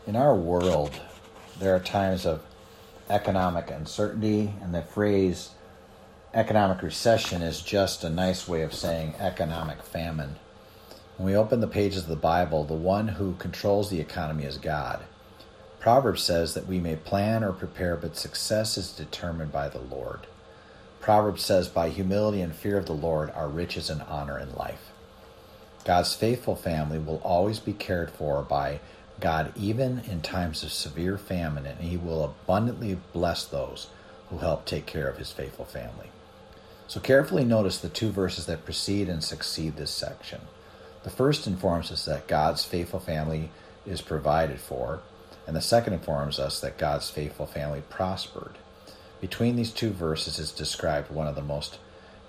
In our world, there are times of economic uncertainty, and the phrase economic recession is just a nice way of saying economic famine. When we open the pages of the Bible, the one who controls the economy is God. Proverbs says that we may plan or prepare, but success is determined by the Lord. Proverbs says, by humility and fear of the Lord are riches and honor in life. God's faithful family will always be cared for by God, even in times of severe famine, and he will abundantly bless those who help take care of his faithful family. So carefully notice the two verses that precede and succeed this section. The first informs us that God's faithful family is provided for, and the second informs us that God's faithful family prospered. Between these two verses is described one of the most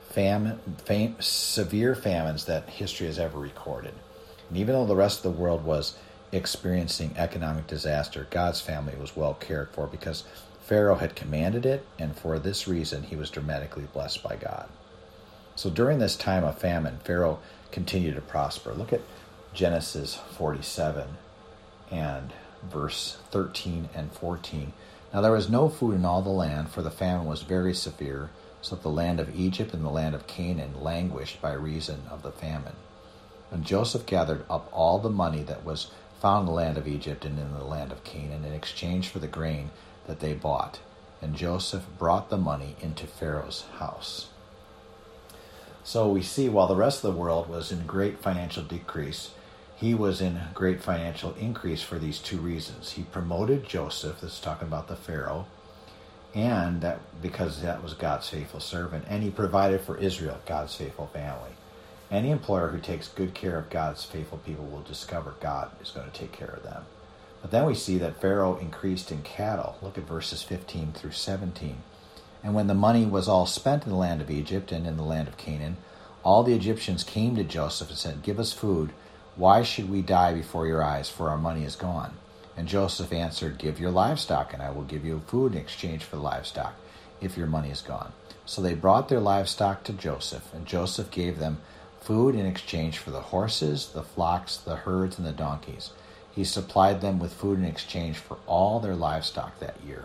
severe famines that history has ever recorded. And even though the rest of the world was experiencing economic disaster, God's family was well cared for because Pharaoh had commanded it, and for this reason he was dramatically blessed by God. So during this time of famine, Pharaoh continued to prosper. Look at Genesis 47 and verse 13 and 14. Now there was no food in all the land, for the famine was very severe, so that the land of Egypt and the land of Canaan languished by reason of the famine. And Joseph gathered up all the money that was found in the land of Egypt and in the land of Canaan in exchange for the grain that they bought. And Joseph brought the money into Pharaoh's house. So we see while the rest of the world was in great financial decrease, he was in great financial increase for these two reasons. He promoted Joseph, this is talking about the Pharaoh, and that because that was God's faithful servant, and he provided for Israel, God's faithful family. Any employer who takes good care of God's faithful people will discover God is going to take care of them. But then we see that Pharaoh increased in cattle. Look at verses 15 through 17. And when the money was all spent in the land of Egypt and in the land of Canaan, all the Egyptians came to Joseph and said, "Give us food. Why should we die before your eyes? For our money is gone." And Joseph answered, "Give your livestock, and I will give you food in exchange for the livestock, if your money is gone." So they brought their livestock to Joseph, and Joseph gave them food in exchange for the horses, the flocks, the herds, and the donkeys. He supplied them with food in exchange for all their livestock that year.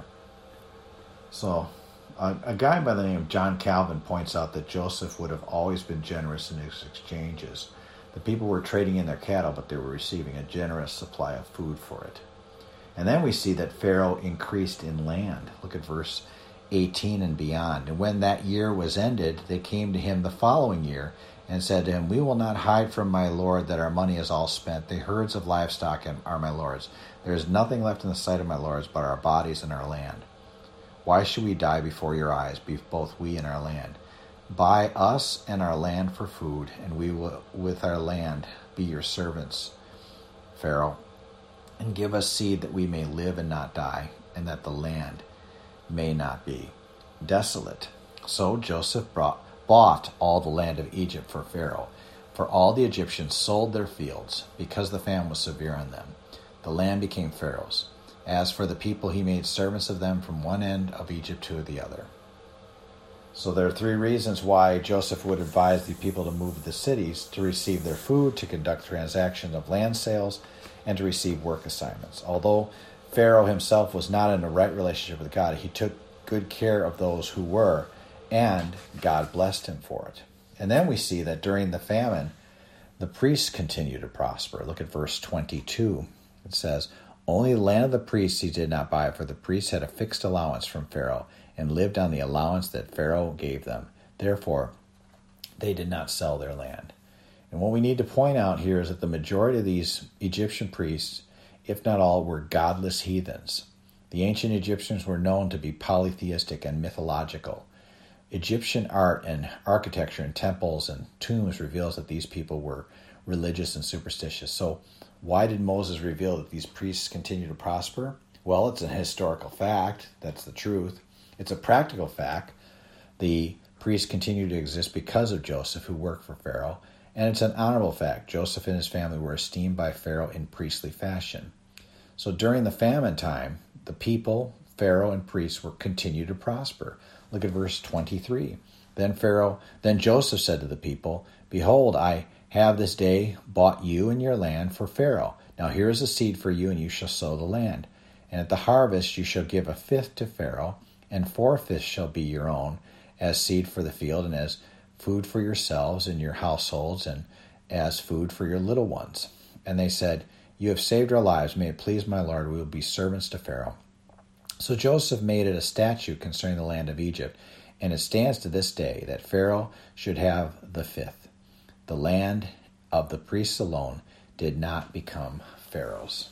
So a guy by the name of John Calvin points out that Joseph would have always been generous in his exchanges. The people were trading in their cattle, but they were receiving a generous supply of food for it. And then we see that Pharaoh increased in land. Look at verse 18 and beyond. And when that year was ended, they came to him the following year and said to him, "We will not hide from my lord that our money is all spent. The herds of livestock are my lord's. There is nothing left in the sight of my lords but our bodies and our land. Why should we die before your eyes, both we and our land? Buy us and our land for food, and we will with our land be your servants, Pharaoh, and give us seed that we may live and not die, and that the land may not be desolate." So Joseph bought all the land of Egypt for Pharaoh, for all the Egyptians sold their fields, because the famine was severe on them. The land became Pharaoh's. As for the people, he made servants of them from one end of Egypt to the other. So there are three reasons why Joseph would advise the people to move to the cities: to receive their food, to conduct transactions of land sales, and to receive work assignments. Although Pharaoh himself was not in a right relationship with God, he took good care of those who were, and God blessed him for it. And then we see that during the famine, the priests continued to prosper. Look at verse 22. It says, "Only the land of the priests he did not buy, for the priests had a fixed allowance from Pharaoh, and lived on the allowance that Pharaoh gave them. Therefore, they did not sell their land." And what we need to point out here is that the majority of these Egyptian priests, if not all, were godless heathens. The ancient Egyptians were known to be polytheistic and mythological. Egyptian art and architecture in temples and tombs reveals that these people were religious and superstitious. So why did Moses reveal that these priests continue to prosper? Well, it's a historical fact. That's the truth. It's a practical fact. The priests continue to exist because of Joseph, who worked for Pharaoh. And it's an honorable fact. Joseph and his family were esteemed by Pharaoh in priestly fashion. So during the famine time, the people, Pharaoh, and priests were continued to prosper. Look at verse 23. Then Joseph said to the people, "Behold, I have this day bought you and your land for Pharaoh. Now here is a seed for you, and you shall sow the land. And at the harvest you shall give a fifth to Pharaoh, and 4/5 shall be your own, as seed for the field, and as food for yourselves and your households, and as food for your little ones. And they said, You have saved our lives. May it please my Lord, we will be servants to Pharaoh. So Joseph made it a statute concerning the land of Egypt, and it stands to this day that Pharaoh should have the fifth. The land of the priests alone did not become Pharaoh's.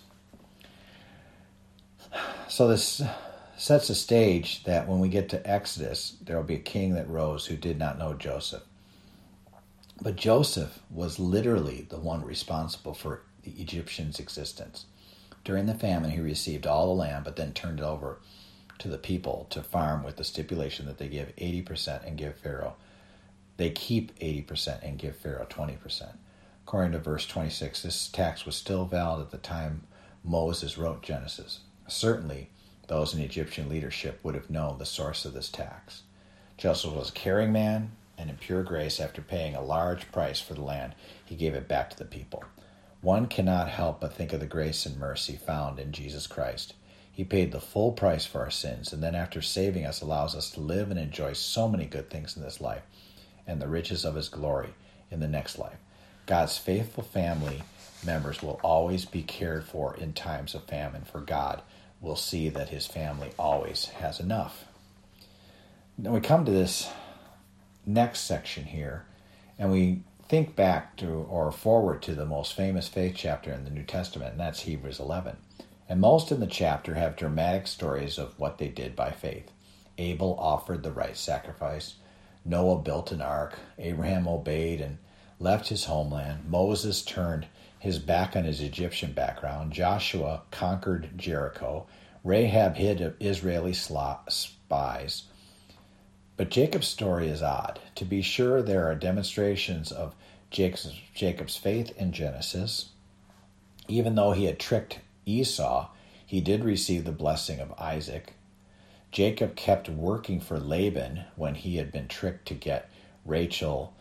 So this sets the stage that when we get to Exodus, there will be a king that rose who did not know Joseph. But Joseph was literally the one responsible for the Egyptians' existence. During the famine, he received all the land, but then turned it over to the people to farm with the stipulation that they give 80% and give Pharaoh. They keep 80% and give Pharaoh 20%. According to verse 26, this tax was still valid at the time Moses wrote Genesis. Certainly, those in Egyptian leadership would have known the source of this tax. Joseph was a caring man, and in pure grace, after paying a large price for the land, he gave it back to the people. One cannot help but think of the grace and mercy found in Jesus Christ. He paid the full price for our sins, and then after saving us, allows us to live and enjoy so many good things in this life, and the riches of his glory in the next life. God's faithful family members will always be cared for in times of famine, for God will see that his family always has enough. Then we come to this next section here, and we think back to or forward to the most famous faith chapter in the New Testament, and that's Hebrews 11. And most in the chapter have dramatic stories of what they did by faith. Abel offered the right sacrifice. Noah built an ark. Abraham obeyed and left his homeland. Moses turned his back on his Egyptian background. Joshua conquered Jericho. Rahab hid Israeli spies. But Jacob's story is odd. To be sure, there are demonstrations of Jacob's faith in Genesis. Even though he had tricked Esau, he did receive the blessing of Isaac. Jacob kept working for Laban when he had been tricked to get Rachel,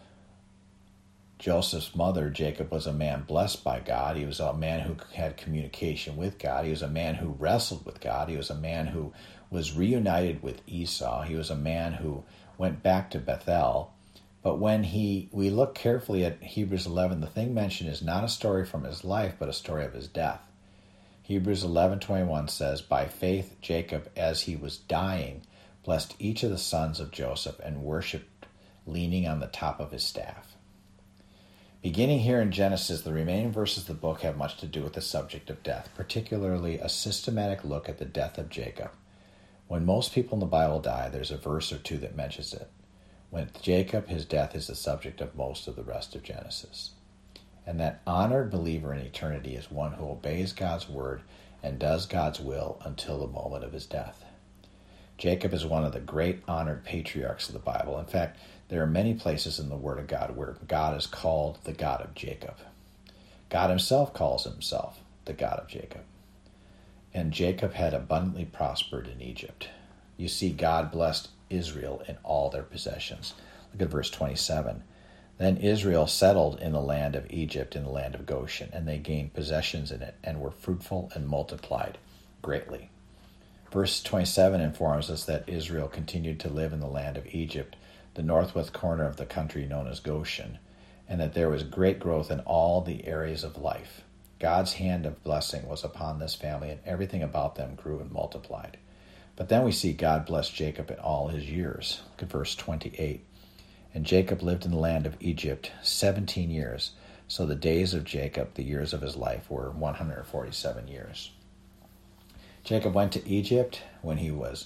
Joseph's mother. Jacob was a man blessed by God. He was a man who had communication with God. He was a man who wrestled with God. He was a man who was reunited with Esau. He was a man who went back to Bethel. But when we look carefully at Hebrews 11, the thing mentioned is not a story from his life, but a story of his death. Hebrews 11:21 says, By faith Jacob, as he was dying, blessed each of the sons of Joseph and worshipped, leaning on the top of his staff. Beginning here in Genesis, the remaining verses of the book have much to do with the subject of death, particularly a systematic look at the death of Jacob. When most people in the Bible die, there's a verse or two that mentions it. With Jacob, his death is the subject of most of the rest of Genesis. And that honored believer in eternity is one who obeys God's word and does God's will until the moment of his death. Jacob is one of the great honored patriarchs of the Bible. In fact, there are many places in the Word of God where God is called the God of Jacob. God himself calls himself the God of Jacob. And Jacob had abundantly prospered in Egypt. You see, God blessed Israel in all their possessions. Look at verse 27. Then Israel settled in the land of Egypt, in the land of Goshen, and they gained possessions in it, and were fruitful and multiplied greatly. Verse 27 informs us that Israel continued to live in the land of Egypt, the northwest corner of the country known as Goshen, and that there was great growth in all the areas of life. God's hand of blessing was upon this family, and everything about them grew and multiplied. But then we see God bless Jacob in all his years. Look at verse 28. And Jacob lived in the land of Egypt 17 years. So the days of Jacob, the years of his life, were 147 years. Jacob went to Egypt when he was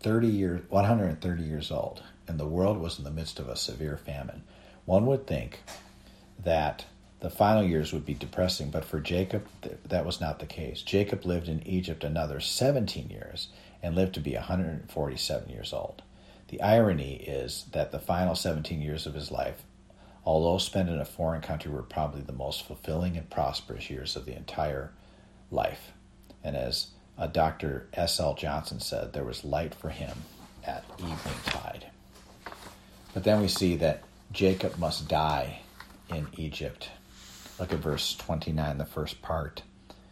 130 years old, and the world was in the midst of a severe famine. One would think that the final years would be depressing, but for Jacob, that was not the case. Jacob lived in Egypt another 17 years and lived to be 147 years old. The irony is that the final 17 years of his life, although spent in a foreign country, were probably the most fulfilling and prosperous years of the entire life. And as Dr. S.L. Johnson said, there was light for him at evening tide. But then we see that Jacob must die in Egypt. Look at verse 29, the first part.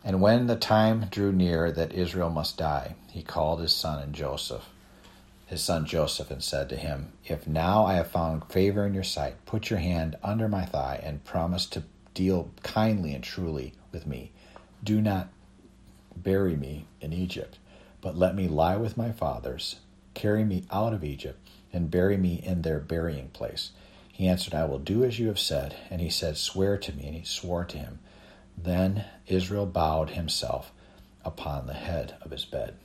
And when the time drew near that Israel must die, he called his son Joseph, and said to him, If now I have found favor in your sight, put your hand under my thigh and promise to deal kindly and truly with me. Do not bury me in Egypt, but let me lie with my fathers. Carry me out of Egypt and bury me in their burying place. He answered, I will do as you have said. And he said, Swear to me. And he swore to him. Then Israel bowed himself upon the head of his bed.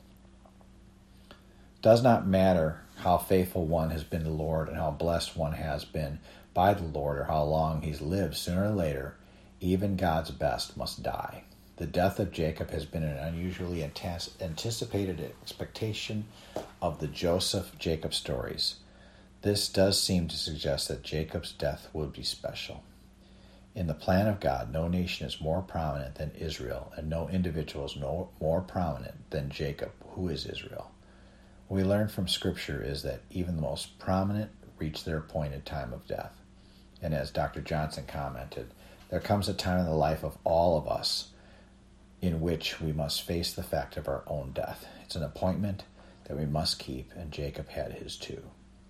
It does not matter how faithful one has been to the Lord and how blessed one has been by the Lord or how long he's lived, sooner or later, even God's best must die. The death of Jacob has been an unusually anticipated expectation of the Joseph-Jacob stories. This does seem to suggest that Jacob's death would be special. In the plan of God, no nation is more prominent than Israel, and no individual is more prominent than Jacob, who is Israel. What we learn from Scripture is that even the most prominent reach their appointed time of death. And as Dr. Johnson commented, there comes a time in the life of all of us in which we must face the fact of our own death. It's an appointment that we must keep, and Jacob had his too.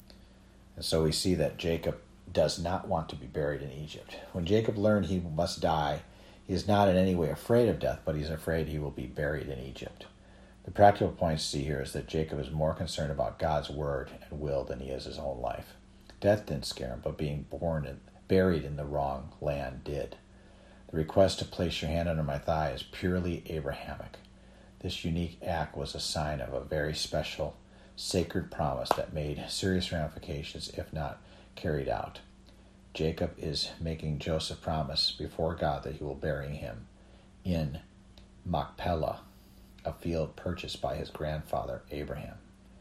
And so we see that Jacob does not want to be buried in Egypt. When Jacob learned he must die, he is not in any way afraid of death, but he's afraid he will be buried in Egypt. The practical point to see here is that Jacob is more concerned about God's word and will than he is his own life. Death didn't scare him, but being buried in the wrong land did. The request to place your hand under my thigh is purely Abrahamic. This unique act was a sign of a very special, sacred promise that made serious ramifications if not carried out. Jacob is making Joseph promise before God that he will bury him in Machpelah, a field purchased by his grandfather Abraham.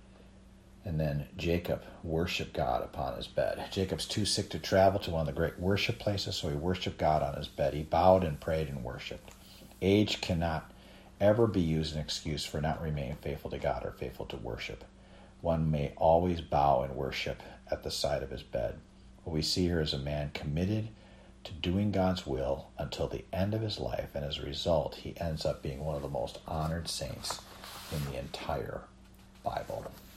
And then Jacob worshiped God upon his bed. Jacob's too sick to travel to one of the great worship places, so he worshiped God on his bed. He bowed and prayed and worshiped. Age cannot ever be used as an excuse for not remaining faithful to God or faithful to worship. One may always bow and worship at the side of his bed. What we see here is a man committed to doing God's will until the end of his life, and as a result, he ends up being one of the most honored saints in the entire Bible.